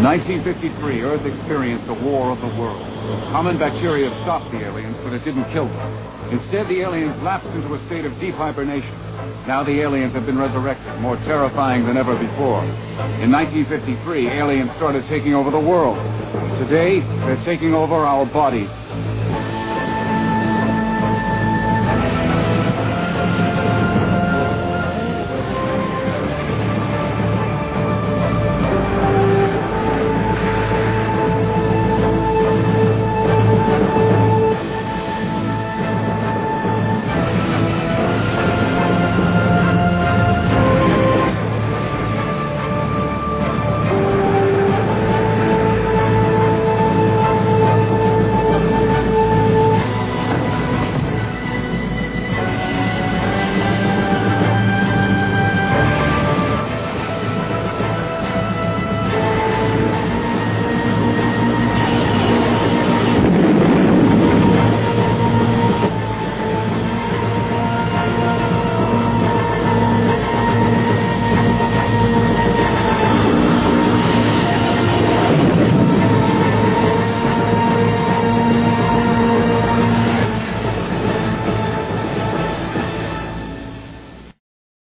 1953, Earth experienced a war of the worlds. Common bacteria stopped the aliens, but it didn't kill them. Instead, the aliens lapsed into a state of deep hibernation. Now the aliens have been resurrected, more terrifying than ever before. In 1953, aliens started taking over the world. Today, they're taking over our bodies.